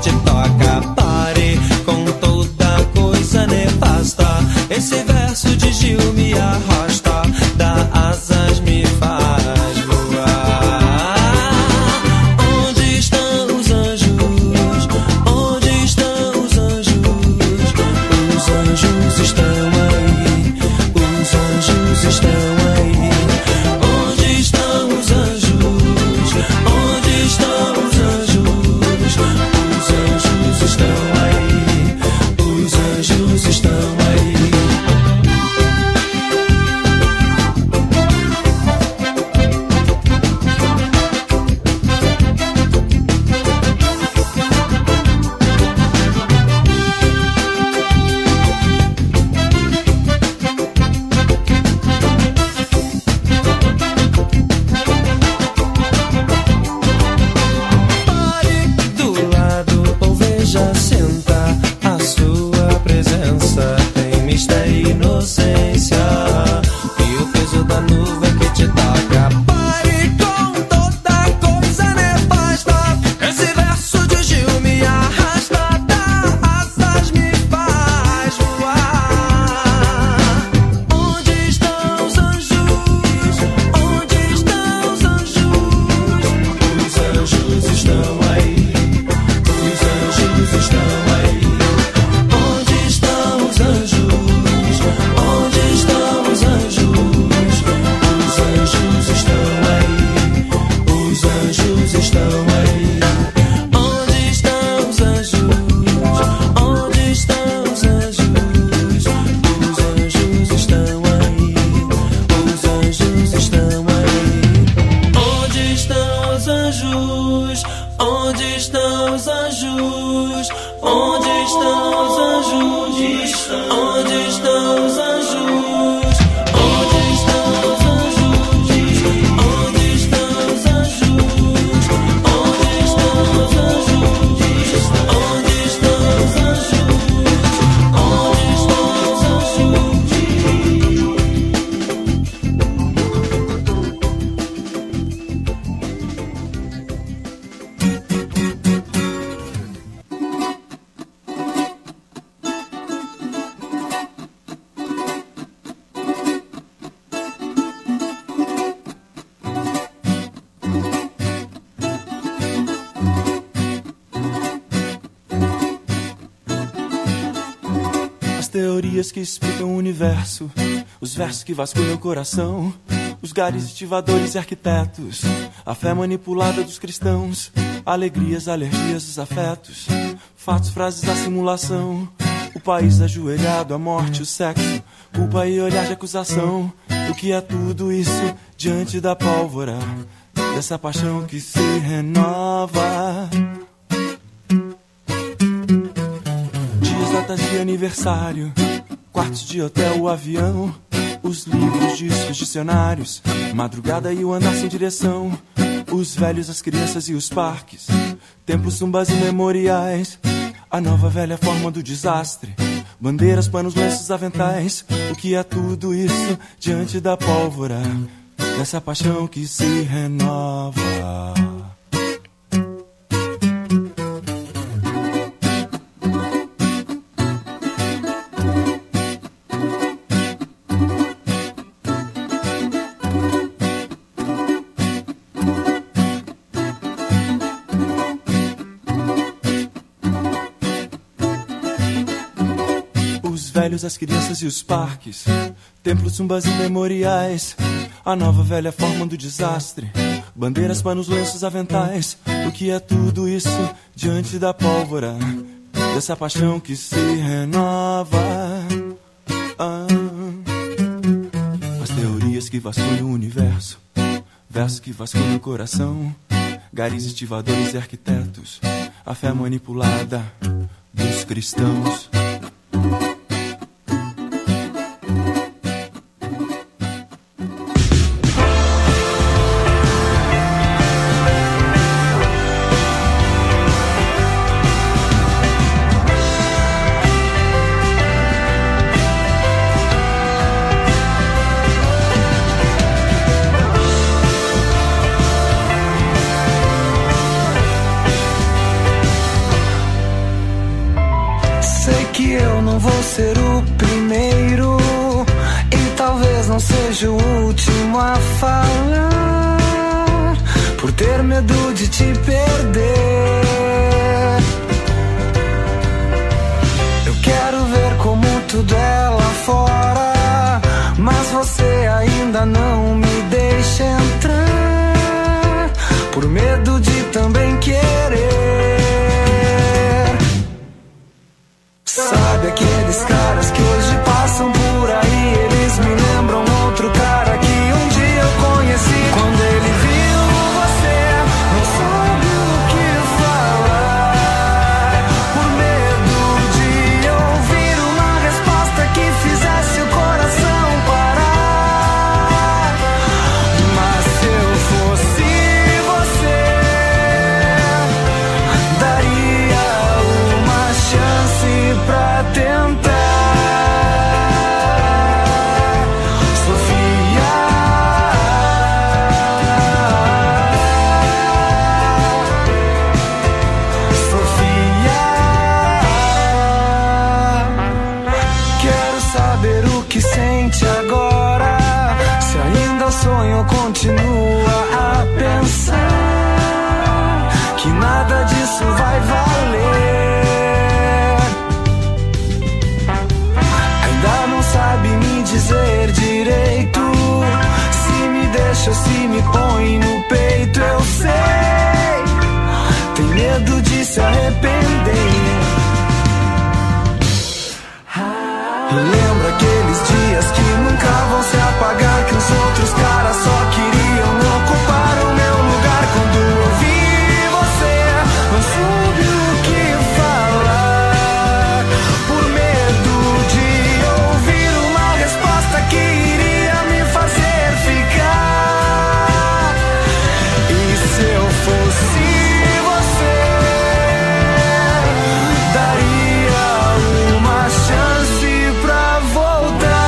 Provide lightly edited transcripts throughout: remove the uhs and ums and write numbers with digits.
te toca. Pare com toda coisa nefasta. Esse verso de Gil me arrasta, dá asas, me faz voar. Onde estão os anjos? Onde estão os anjos? Os anjos estão aí, os anjos estão aí. Onde estão os anjos? Onde estão os anjos? Os anjos estão aí, os anjos estão aí. Teorias que explicam o universo, os versos que vasculham o coração, os gares estivadores e arquitetos, a fé manipulada dos cristãos, alegrias, alergias, os afetos, fatos, frases da simulação, o país ajoelhado, a morte, o sexo, culpa e olhar de acusação. O que é tudo isso diante da pólvora dessa paixão que se renova? Datas de aniversário, quartos de hotel, o avião, os livros, discos, dicionários, madrugada e o andar sem direção, os velhos, as crianças e os parques, templos, zumbas e memoriais, a nova velha forma do desastre, bandeiras, panos, lenços, aventais. O que é tudo isso diante da pólvora dessa paixão que se renova? As crianças e os parques, templos, zumbas e memoriais, a nova velha forma do desastre, bandeiras, panos, lenços, aventais. O que é tudo isso diante da pólvora dessa paixão que se renova? As teorias que vasculham o universo, versos que vasculham o coração, garis, estivadores e arquitetos, a fé manipulada dos cristãos. que eu não vou ser o primeiro e talvez não seja o último a falar, por ter medo de te perder. Eu quero ver como tudo é lá fora, mas você ainda não me deixa entrar, por medo de também querer. Sabe aqueles caras que hoje passam por aí, eles me lembram outro cara que um dia eu conheci. Quando ele viu você, não soube o que falar, por medo de ouvir uma resposta que fizesse o coração parar. Mas se eu fosse você, daria uma chance pra tentar. Sofia, Sofia, quero saber o que sente agora, se ainda sonha ou continua a pensar que nada disso vai valer. Ainda não sabe me dizer direito se me deixa ou se me põe no peito. Eu sei, tem medo de se arrepender. Lembra aqueles dias que nunca vão se apagar, que os outros caras só queriam ocupar o meu lugar. Quando eu vi você, não soube o que falar, por medo de ouvir uma resposta que iria me fazer ficar. E se eu fosse você, daria uma chance pra voltar.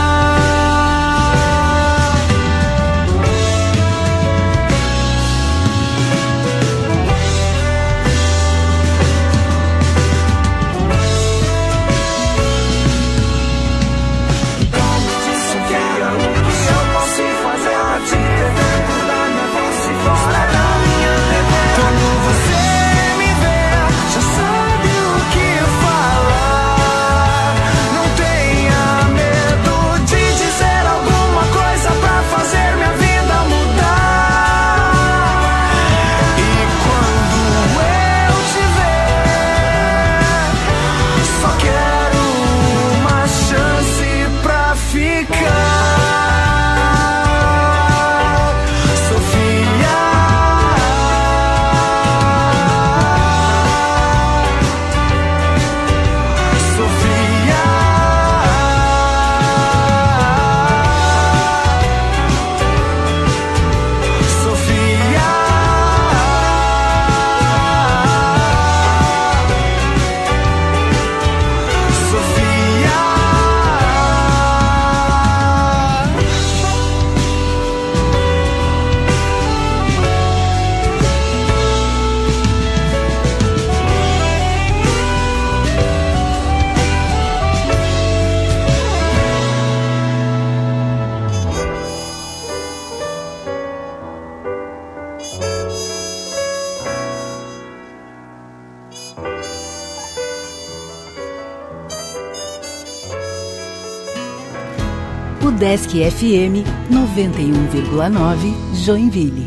Sofia, o que eu posso fazer pra te ter dentro da minha voz e fora da minha memória? Quando você me vê, já sabe o que falar. Não tenha medo de dizer alguma coisa pra fazer minha vida mudar. E quando eu te ver, só quero uma chance pra ficar. Sofia, Sofia, Sofia, Udesc FM 91,9 Joinville.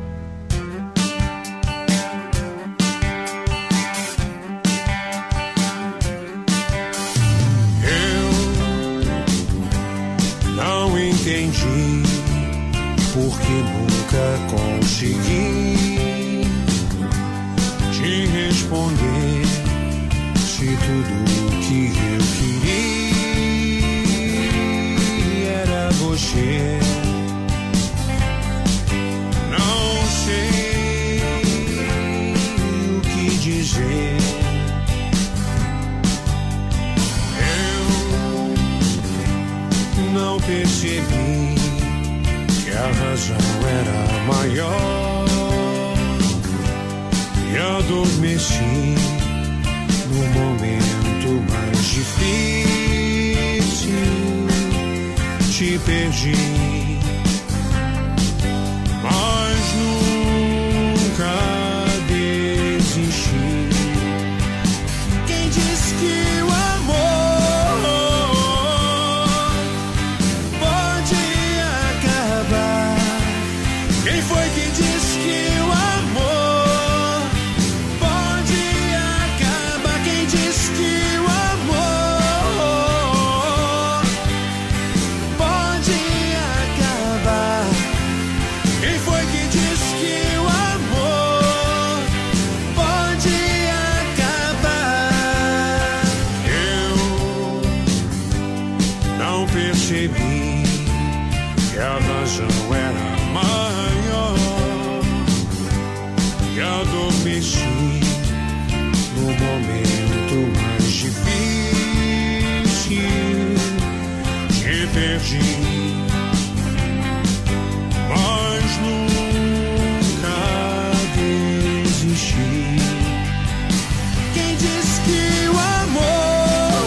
Não entendi porque nunca consegui te responder, se tudo que eu queria era você. Não sei o que dizer. Não percebi que a razão era maior e adormeci no momento mais te perdi, mas nunca desisti. Quem diz que o amor pode acabar? Quem foi que disse que o amor pode acabar? Quem disse que o amor pode acabar? Quem foi que disse que o amor pode acabar? Eu não percebi que a razão era maior, que adormeci no momento mais difícil, te perdi, mas nunca desisti. Quem diz que o amor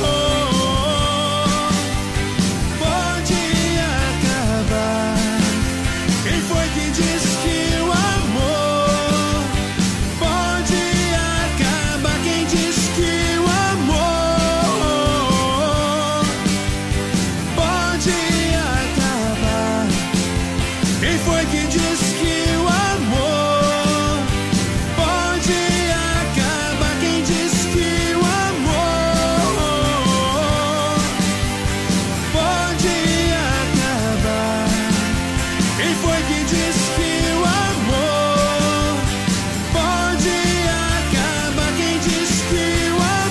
pode acabar? Quem foi que disse que o amor pode acabar? Quem disse que o amor pode acabar? Quem foi que disse que o amor pode acabar? Quem disse que o amor pode acabar? Quem foi que disse que o amor pode acabar? Quem disse que o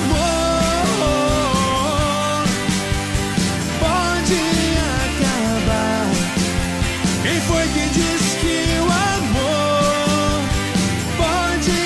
amor pode acabar? Quem foi que disse que o amor pode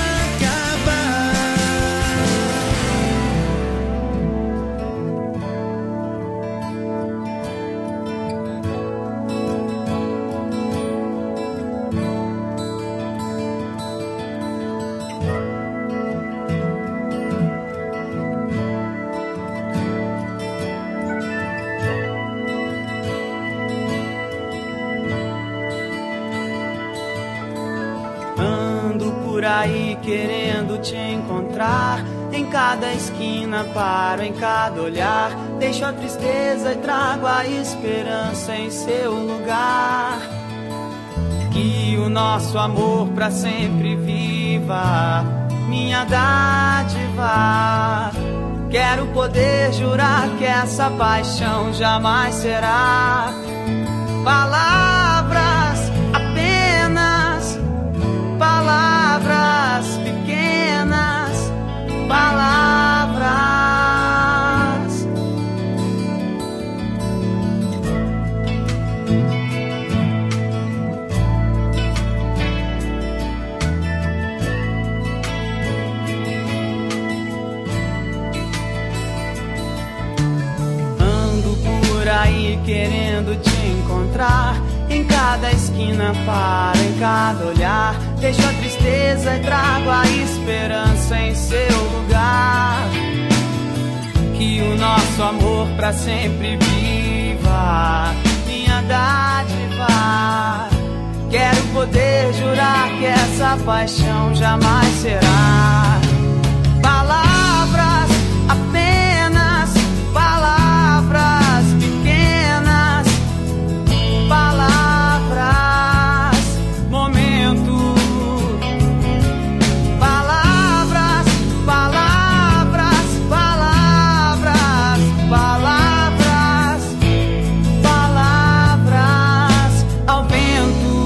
Ando por aí querendo te encontrar. Em cada esquina paro, em cada olhar. Deixo a tristeza e trago a esperança em seu lugar. Que o nosso amor pra sempre viva, minha dádiva. Quero poder jurar que essa paixão jamais será palavras, apenas palavras pequenas, palavras. Ando por aí querendo te encontrar. Em cada esquina paro, em cada olhar. Deixo a tristeza e trago a esperança em seu lugar. Que o nosso amor pra sempre viva, minha dádiva. Quero poder jurar que essa paixão jamais será palavras, apenas palavras pequenas, palavras, momento. Palavras, palavras, palavras, palavras, palavras ao vento.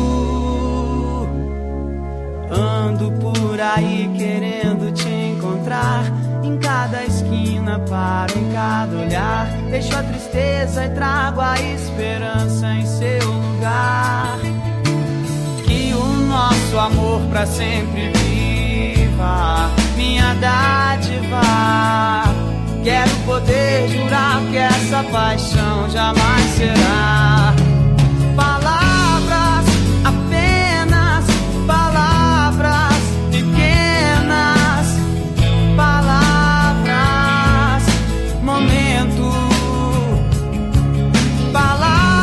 Ando por aí querendo te encontrar. Em cada esquina paro, em cada olhar. Deixo a tristeza e trago a esperança em seu lugar. Que o nosso amor pra sempre viva, minha dádiva. Quero poder jurar que essa paixão jamais será palavras, apenas palavras pequenas, palavras, momento. Palavras,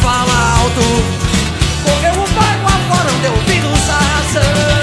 fala alto, porque o bairro afora não deu ouvidos à razão.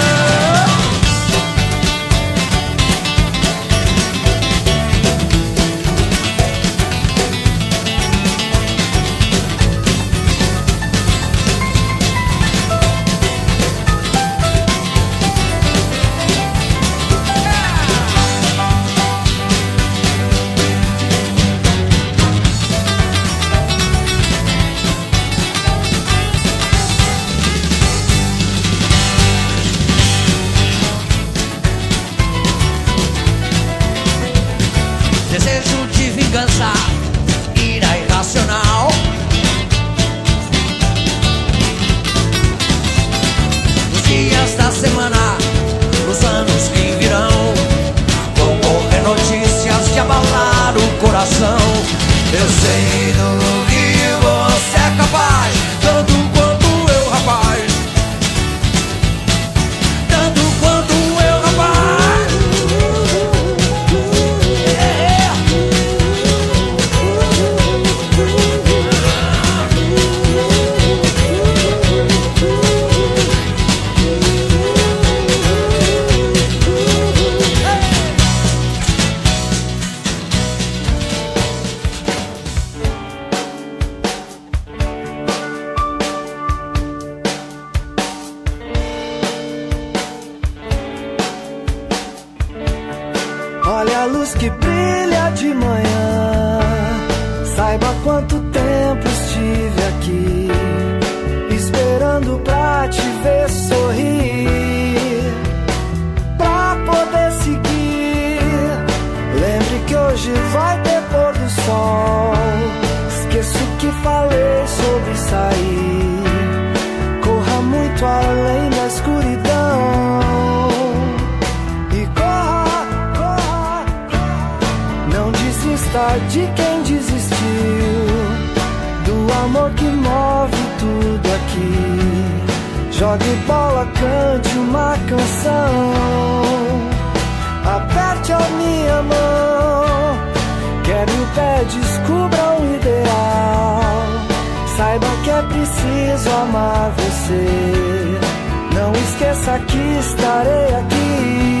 Desejo de vingança, ira irracional. Nos dias da semana, nos anos que virão, vão correr notícias de abalar o coração. Eu sei do que você é capaz, tanto quanto eu, rapaz. Tanto quanto eu, rapaz. Olha a luz que brilha de manhã, saiba quanto tempo estive aqui, esperando pra te ver sorrir, pra poder seguir. Lembre que hoje vai ter pôr do sol, esqueço que falei sobre sair, corra muito além da escuridão. De quem desistiu do amor que move tudo aqui. Jogue bola, cante uma canção, aperte a minha mão, quebre o pé, descubra um ideal. Saiba que é preciso amar você, não esqueça que estarei aqui.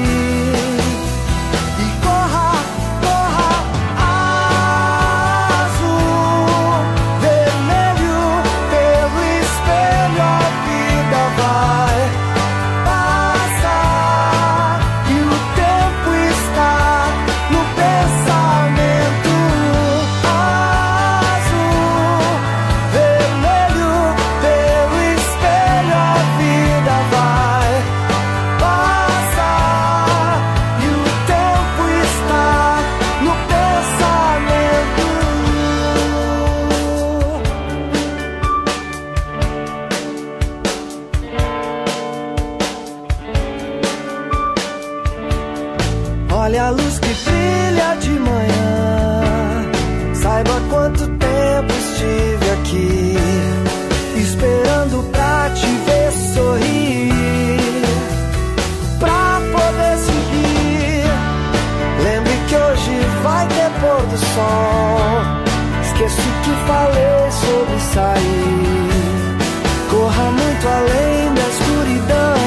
Olha a luz que brilha de manhã, saiba quanto tempo estive aqui, esperando pra te ver sorrir, pra poder seguir. Lembre que hoje vai ter pôr do sol, esqueço que falei sobre sair, corra muito além da escuridão.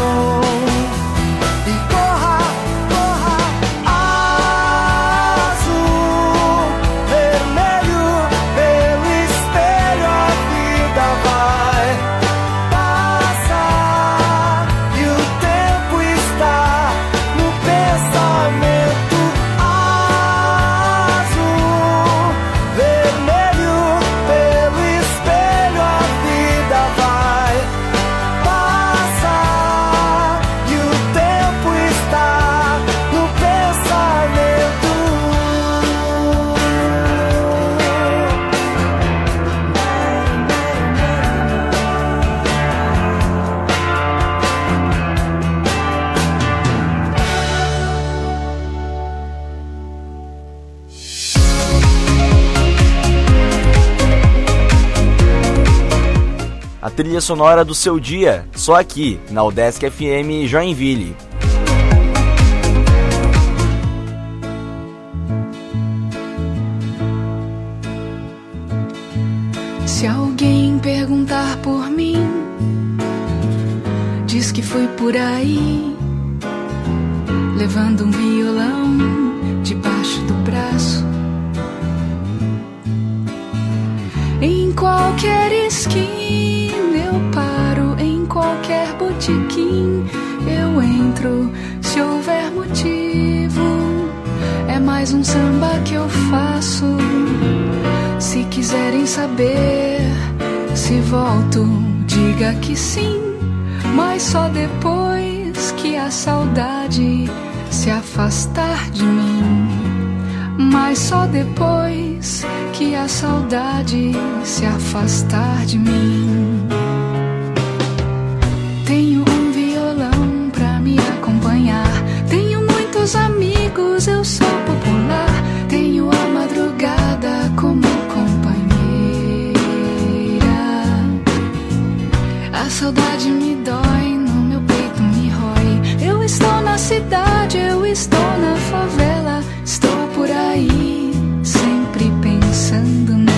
A trilha sonora do seu dia, só aqui, na Udesc FM Joinville. Se alguém alguém perguntar por mim, diz que foi por aí, levando um violão debaixo do braço. Em qualquer esquina eu paro, em qualquer botequim eu entro, se houver motivo. É mais um samba que eu faço. Se quiserem saber se volto, diga que sim, mas só depois que a saudade se afastar de mim. Mas só depois que a saudade se afastar de mim. Tenho um violão pra me acompanhar, tenho muitos amigos, eu sou popular, tenho a madrugada como companheira. A saudade me dói, no meu peito me rói. Eu estou na cidade, eu estou na favela, estou por aí, sempre pensando nela.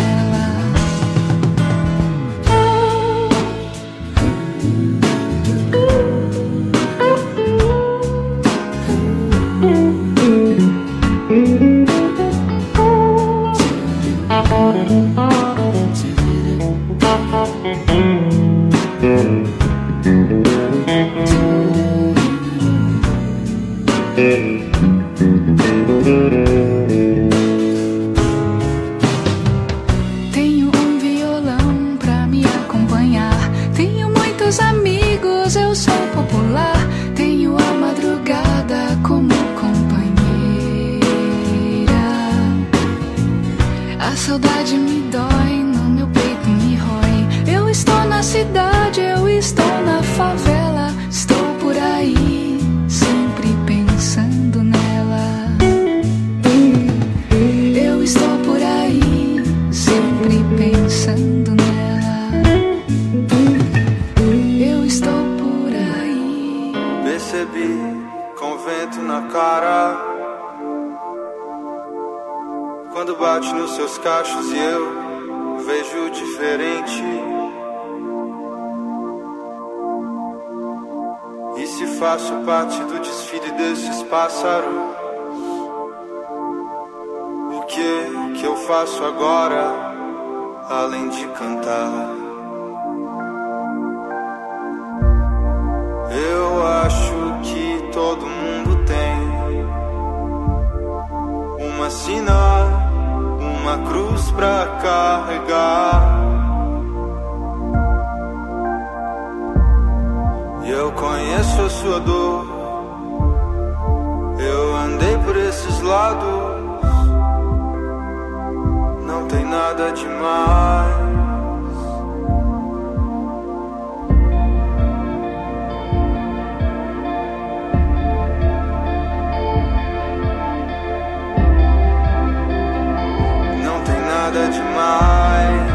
Tenho um violão pra me acompanhar, tenho muitos amigos, eu sou popular, tenho a madrugada como companheira. A saudade me dói, no meu peito me rói. Eu estou na cidade, eu estou na favela, estou por aí, sempre pensando nela. Eu estou por aí, sempre pensando nela. Eu estou por aí. Percebi com vento na cara, quando bate nos seus cachos e eu vejo diferente. E se faço parte do desfile desses pássaros, o que eu faço agora, além de cantar? Eu acho que todo mundo tem uma sina, uma cruz pra carregar. E eu conheço a sua dor, eu andei por esses lados, não tem nada demais. Não tem nada demais.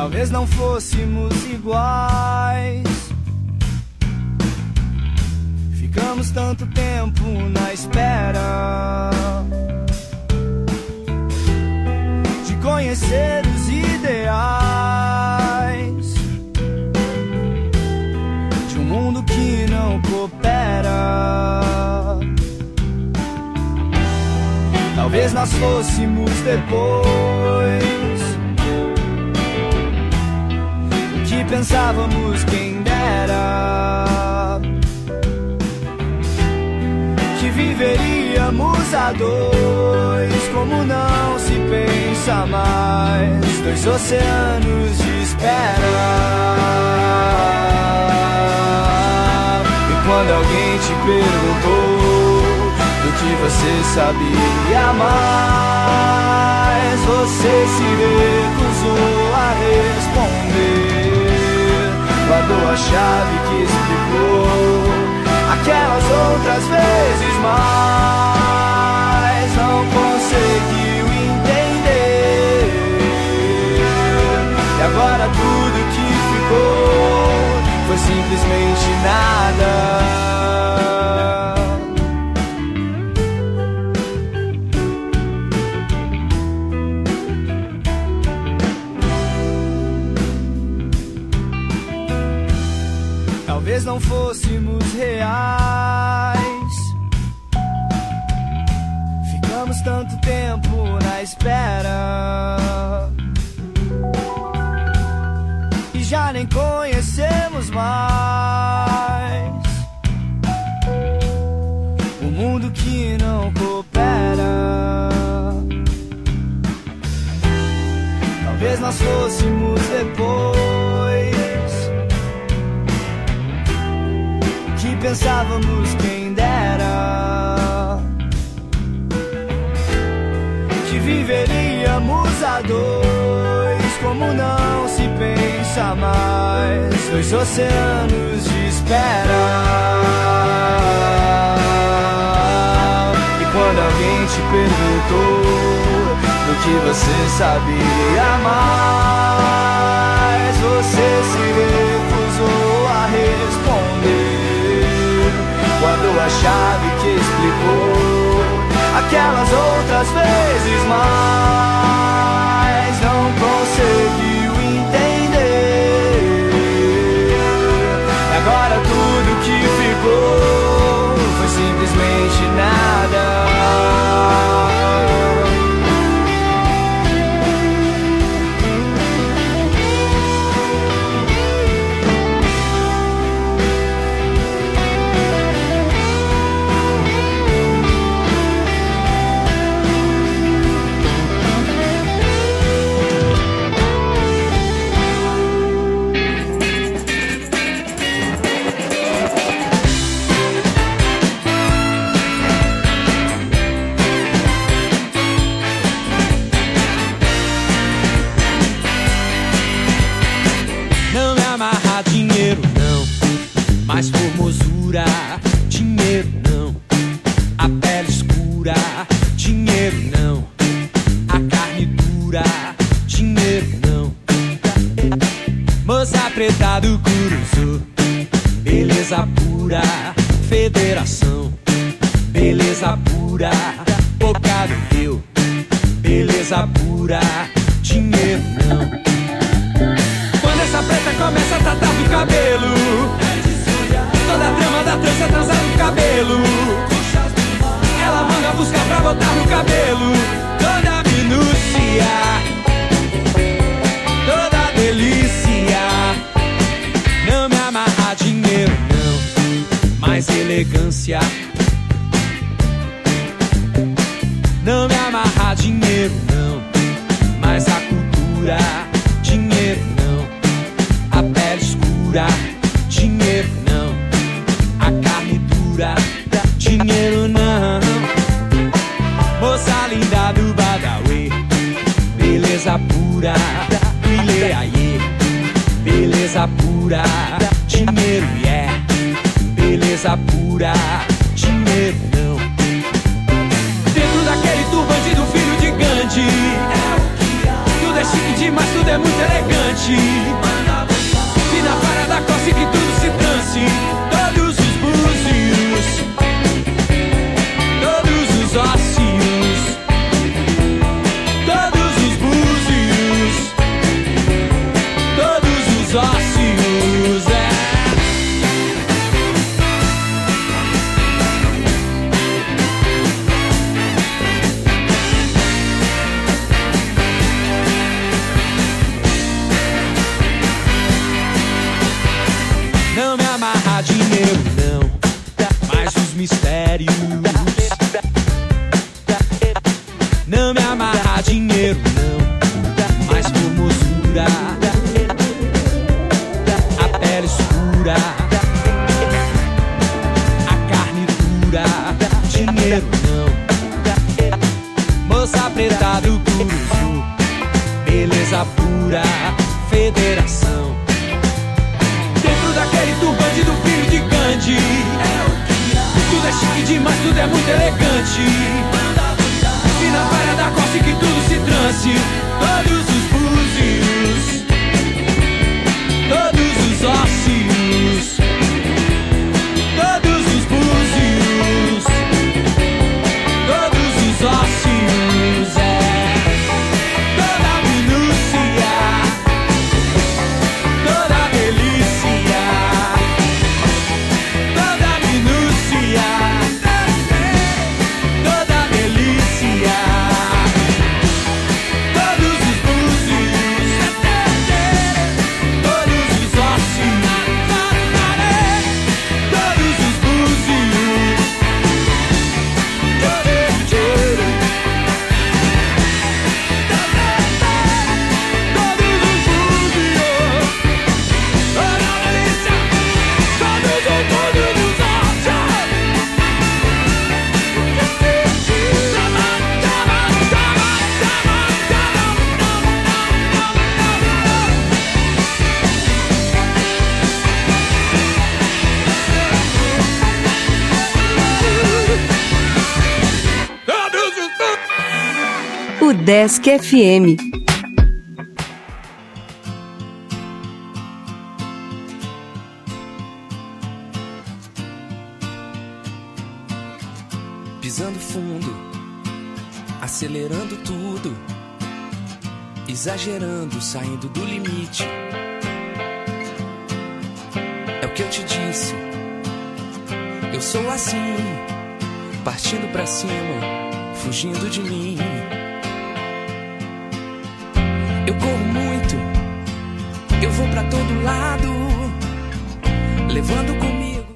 Talvez não fôssemos iguais. Ficamos tanto tempo na espera de conhecer os ideais de um mundo que não coopera. Talvez nós fôssemos depois o que pensávamos, quem dera que viveríamos a dois, como não se pensa mais. Dois oceanos de espera. E quando alguém te perguntou do que você sabia mais, você se recusou a responder. Guardou a chave que explicou aquelas outras vezes, mas não conseguiu entender. E agora tudo que ficou foi simplesmente nada. Talvez não fôssemos reais. Ficamos tanto tempo na espera e já nem conhecemos mais o mundo que não coopera. Talvez nós fôssemos depois que pensávamos, quem dera que viveríamos a dois, como não se pensa mais. Dois oceanos de espera. E quando alguém te perguntou do que você sabia mais, você se recusou a responder. Guardou a chave que explicou aquelas outras vezes, mas não conseguiu entender. E agora tudo que ficou foi simplesmente nada. Mas formosura, dinheiro não. A pele escura, dinheiro não. A carne dura, dinheiro não. Moça preta do Curuzu, beleza pura, federação. Beleza pura, boca do rio. Beleza pura, dinheiro não. Quando essa preta começa a tratar do cabelo, toda a trama da trança trança no cabelo. Ela manda buscar pra botar no cabelo. Toda minúcia, toda delícia. Não me amarra dinheiro não, mais elegância. Não me amarra dinheiro não, mais a cultura. Dinheiro não, a pele escura. Dinheiro não, a carne dura. Dinheiro não. Moça linda do Badawi, beleza pura. Brilhe aí, beleza pura. Dinheiro yeah, beleza pura. Dinheiro não. Dentro daquele turbante do filho de Gandhi, tudo é chique demais, tudo é muito elegante. dinheiro não, mas formosura. A pele escura, a carne dura. Dinheiro não, moça preta do Curuzu, beleza pura, federação. Dentro daquele turbante do filho de Gandhi, tudo é chique demais, tudo é muito elegante. E na praia da costa que tudo se transe, todos os búzios, todos os ósseos, todos os búzios, todos os ósseos, toda a minúcia, toda a delícia, toda a minúcia, toda a delícia, todos os búzios, todos os ósseos, todos os búzios, O Desk FM. Pisando fundo, acelerando tudo, exagerando, saindo do limite. É o que eu te disse, eu sou assim, partindo pra cima, fugindo de mim. Eu corro muito, eu vou pra todo lado, levando comigo.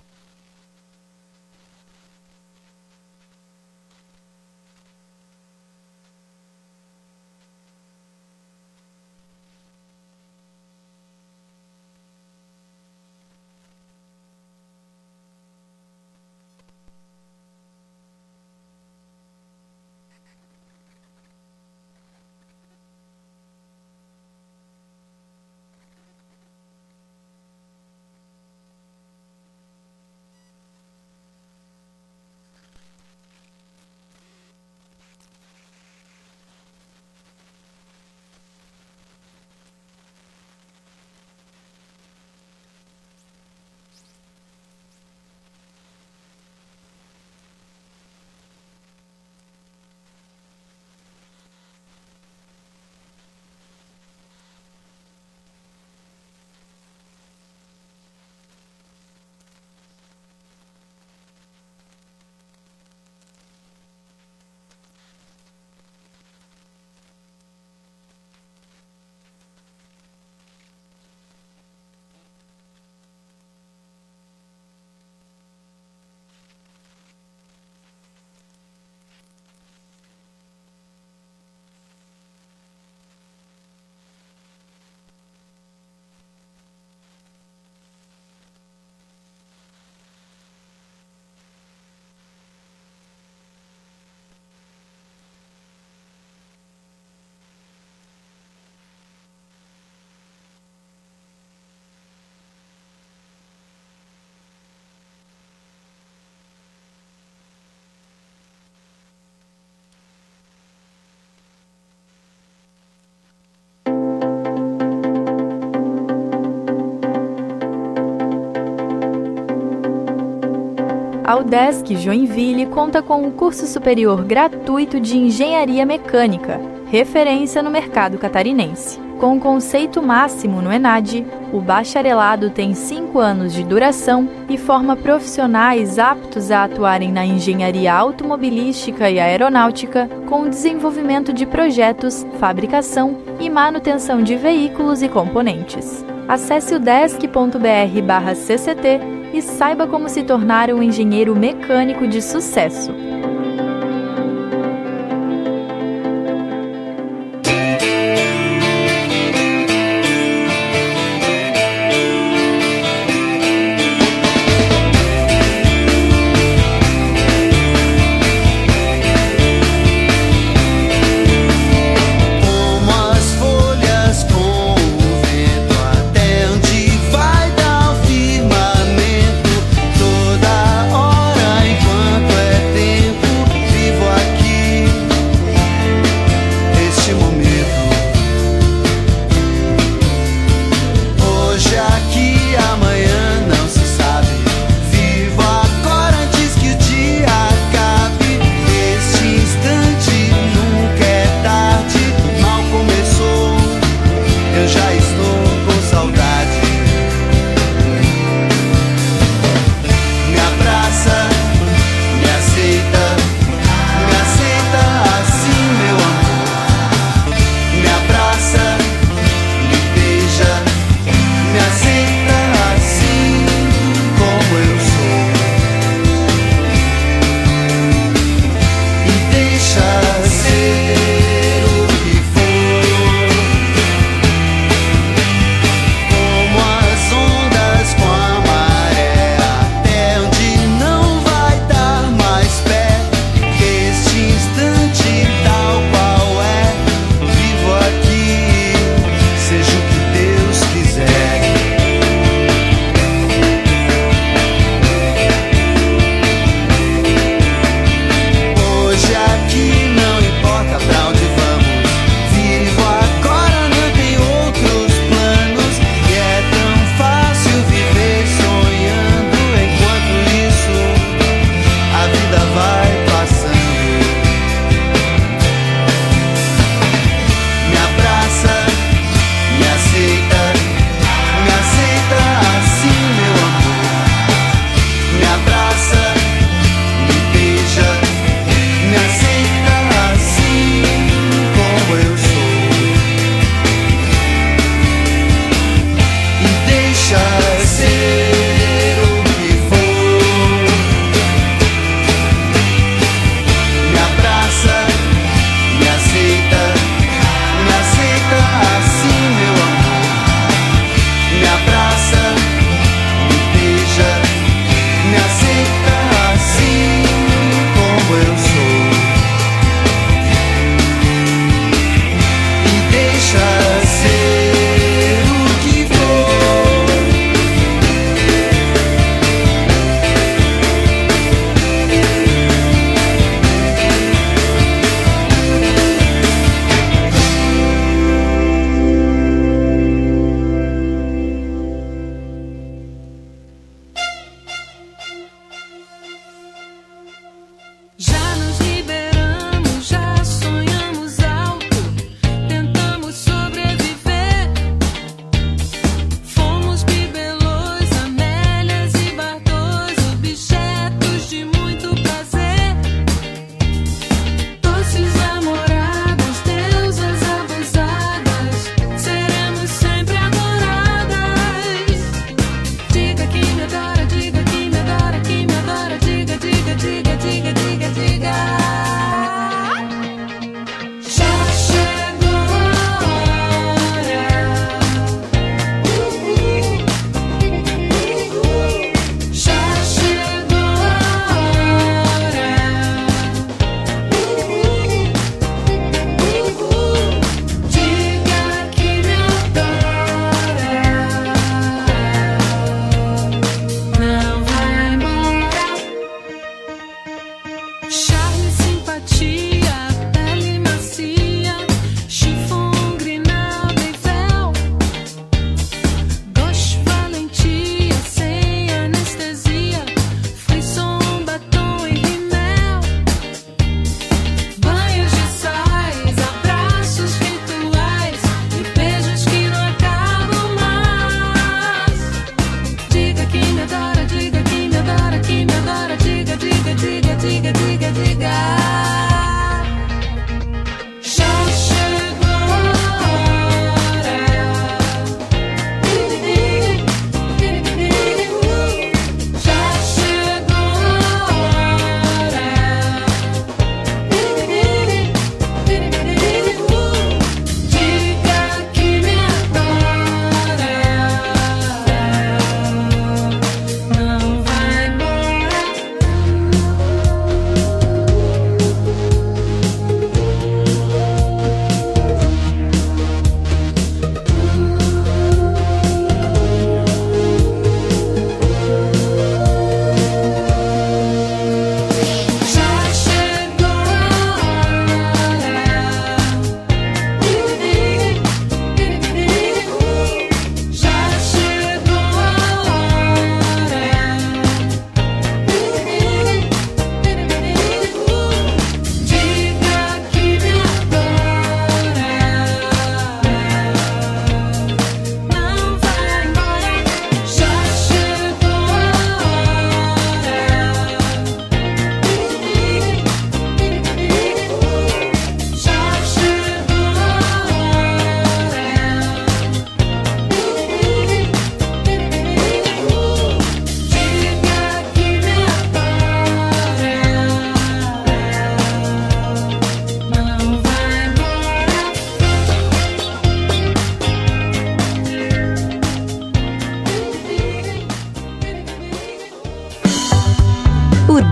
A UDESC Joinville conta com um curso superior gratuito de Engenharia Mecânica, referência no mercado catarinense. Com o conceito máximo no ENAD, o bacharelado tem 5 anos de duração e forma profissionais aptos a atuarem na engenharia automobilística e aeronáutica, com desenvolvimento de projetos, fabricação e manutenção de veículos e componentes. Acesse udesc.br/cct e saiba como se tornar um engenheiro mecânico de sucesso.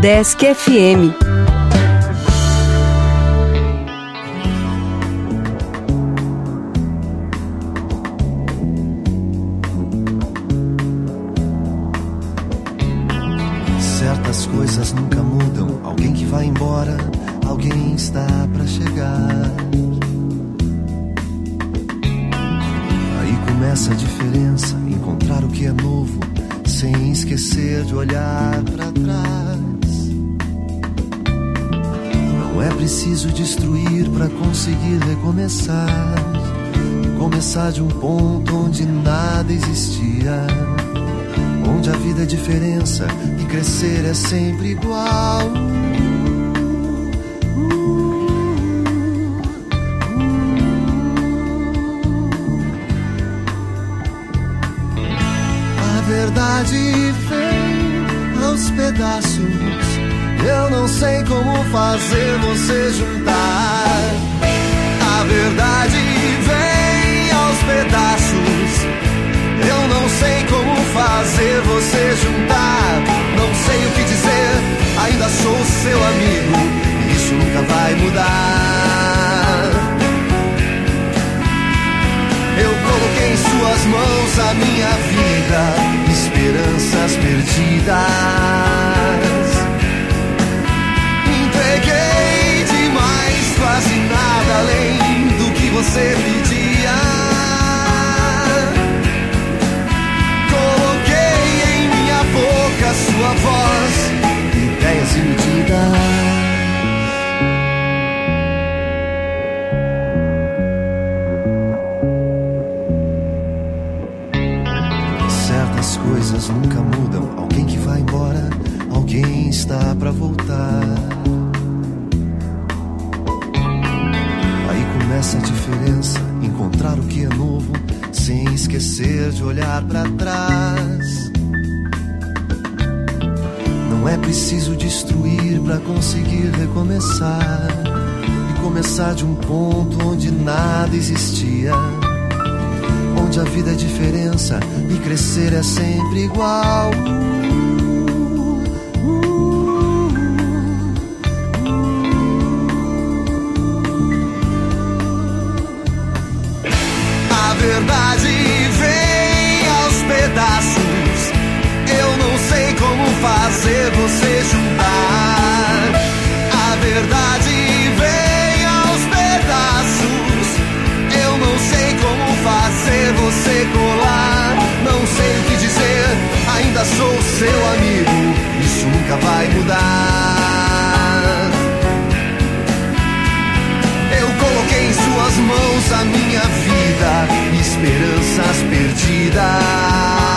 Udesc FM. Certas coisas nunca mudam. Alguém que vai embora, alguém está pra chegar. Aí começa a diferença, encontrar o que é novo, sem esquecer de olhar pra trás. Não é preciso destruir pra conseguir recomeçar. Começar de um ponto onde nada existia, onde a vida é diferença e crescer é sempre igual. A verdade vem aos pedaços. Eu não sei como fazer você juntar. A verdade vem aos pedaços. Eu não sei como fazer você juntar. Não sei o que dizer, ainda sou seu amigo, e isso nunca vai mudar. Eu coloquei em suas mãos a minha vida, esperanças perdidas. Entreguei demais, quase nada além do que você pedia. Boca, sua voz, ideias e medidas. Certas coisas nunca mudam. Alguém que vai embora, alguém está pra voltar. Aí começa a diferença, encontrar o que é novo, sem esquecer de olhar pra trás. Não é preciso destruir pra conseguir recomeçar, e começar de um ponto onde nada existia, onde a vida é diferença e crescer é sempre igual. A verdade vem aos pedaços. Eu não sei como fazer você juntar. A verdade vem aos pedaços. Eu não sei como fazer você colar. Não sei o que dizer, ainda sou seu amigo, isso nunca vai mudar. Eu coloquei em suas mãos a minha vida, esperanças perdidas.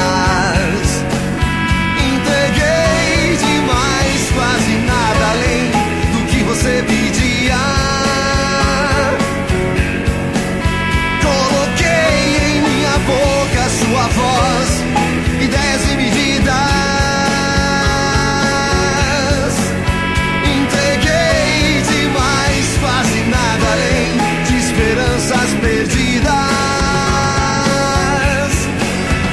Entreguei demais, quase nada além do que você pedia. Coloquei em minha boca sua voz, ideias e medidas. Entreguei demais, quase nada além de esperanças perdidas.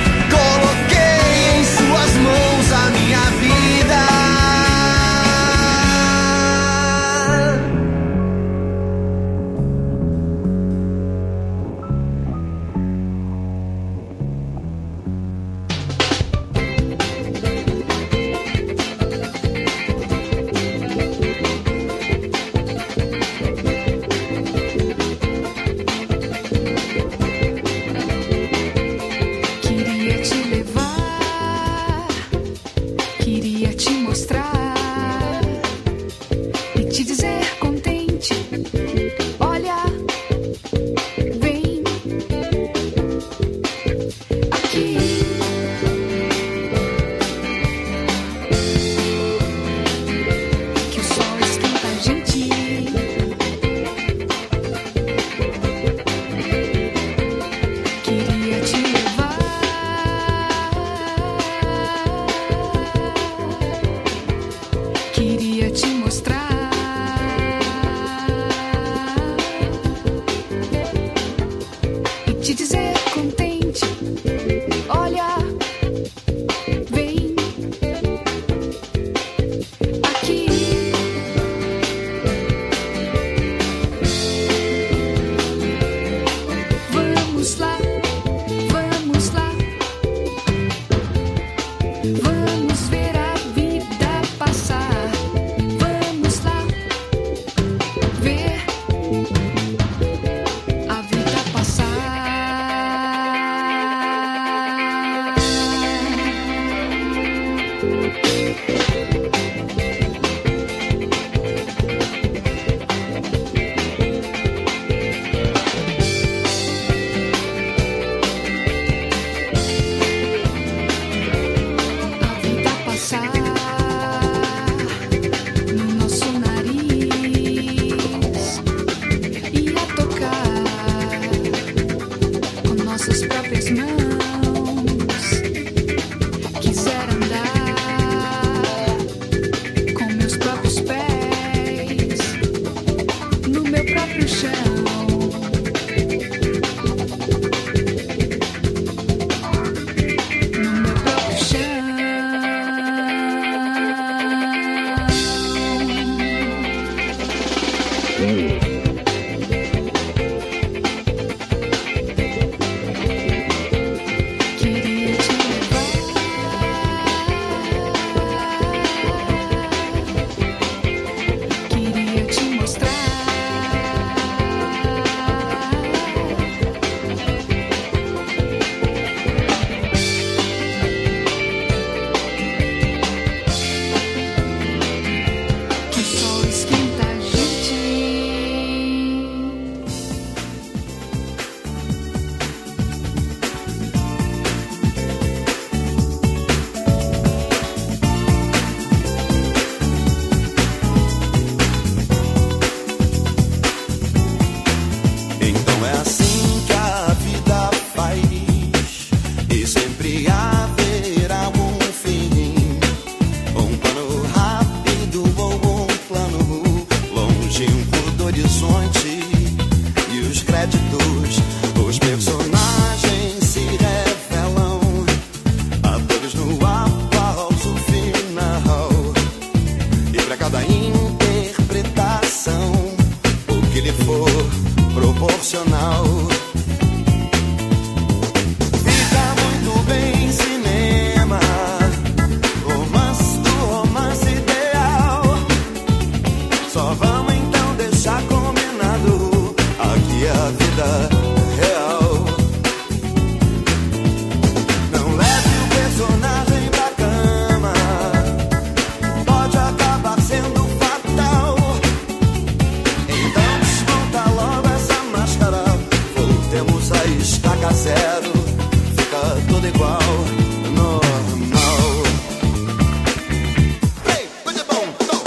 horizonte e os créditos, os personagens se revelam, atores no aplauso final. E pra cada interpretação, o que lhe for proporcional. Fica muito bem cinema, romance do romance ideal. Só vamos então deixar combinado, aqui é a vida real. Não leve o personagem pra cama, pode acabar sendo fatal. Então desmonta logo essa máscara, voltemos à estaca zero, fica tudo igual, normal. Ei, coisa bom, tom.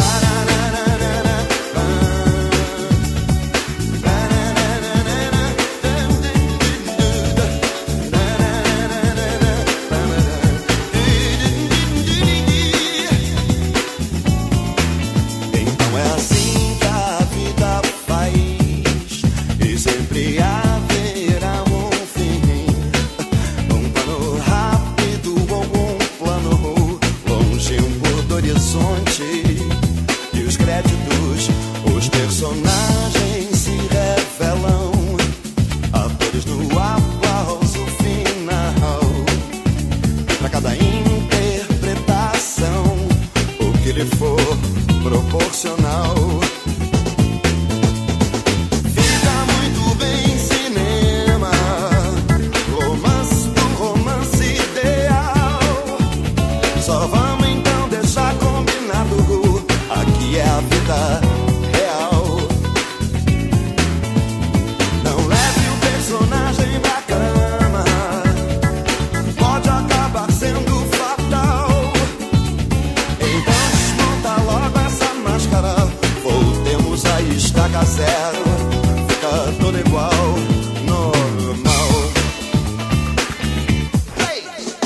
Então é assim que a vida faz, e sempre haverá um fim. Um plano rápido ou um plano longe do horizonte. E os créditos, os personagens se revelam, atores no aplauso final. Pra cada interpretação, o que lhe for proporcional. Fica muito bem cinema, romance do romance ideal. Só vamos então deixar combinado, aqui é a vida real. Não leve o personagem pra cama, pode acabar sendo fatal. Então desmonta logo essa máscara, voltemos à estaca zero, fica tudo igual, normal. Hey!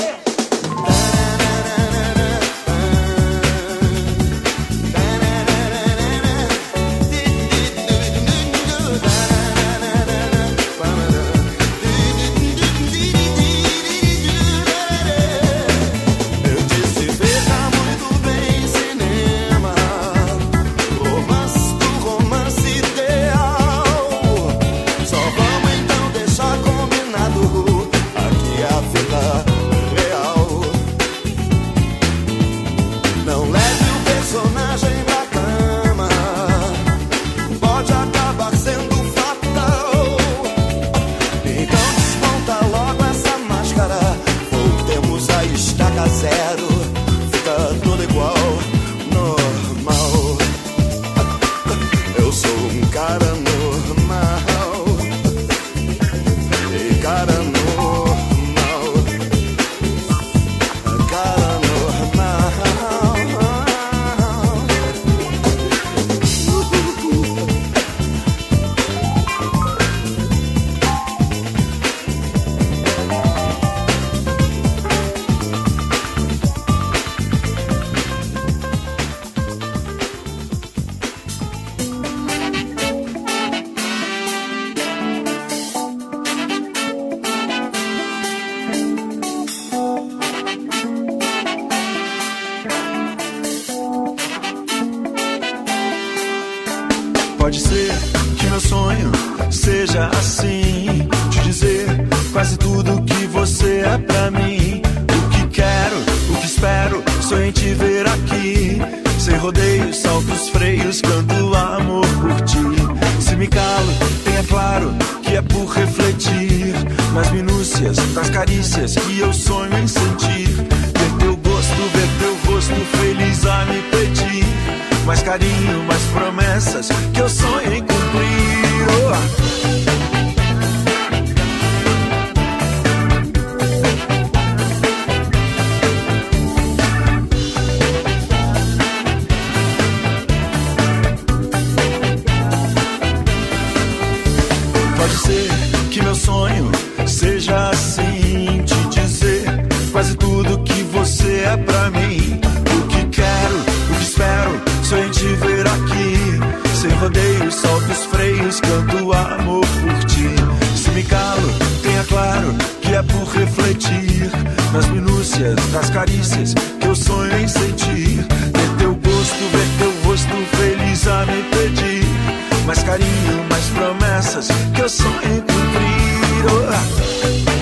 Eu disse, veja muito bem cinema, romance do romance ideal. Só vamos então deixar combinado, aqui é a vida real. Não leve o personagem pra cama, pode acabar sendo fatal. Então desmonta logo essa máscara, voltemos à estaca zero, fica tudo igual, normal. Eu sou um cara normal, e cara normal, cara normal. Pode ser que meu sonho seja assim, te dizer quase tudo que você é pra mim. O que quero, o que espero, sonho em te ver aqui. Sem rodeios, salto os freios, canto amor por ti. Se me calo, tenha claro que é por refletir nas minúcias das carícias que eu sonho em sentir. Ver teu gosto, ver teu rosto feliz a me pedir mais carinho, mais promessas que eu sonho em cumprir. Pode ser que meu sonho seja assim, te dizer quase tudo que você é pra mim. O que quero, o que espero, sonho em te ver aqui. Sem rodeio, solto os freios, canto amor por ti. Se me calo, tenha claro que é por refletir nas minúcias das carícias que eu sonho em sentir. Ver teu gosto, ver teu rosto feliz a me pedir mais carinho, mais promessas que eu sonho em cumprir. Oh.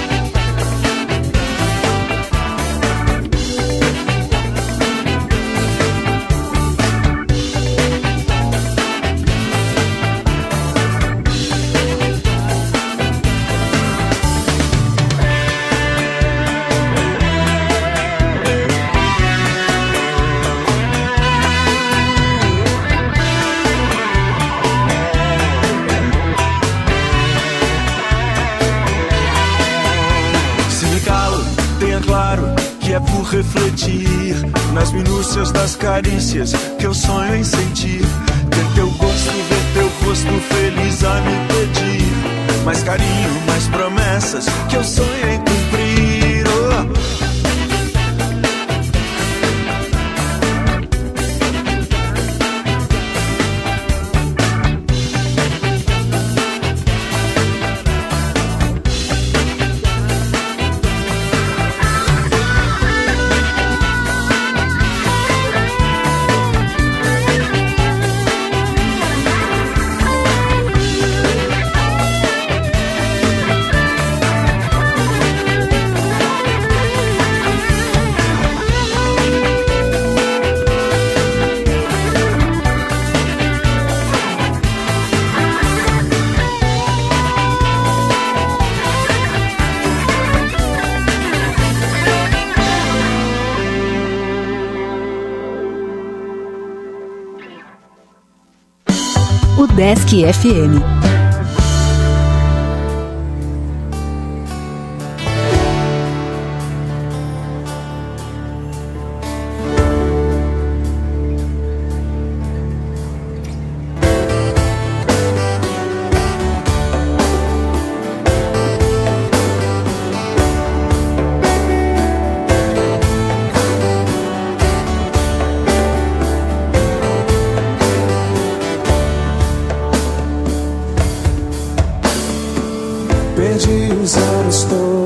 É por refletir nas minúcias das carícias que eu sonho em sentir. Ter teu gosto, ver teu rosto feliz a me pedir mais carinho, mais promessas que eu sonho em cumprir. Oh. Desk FM. Perdi os anos todos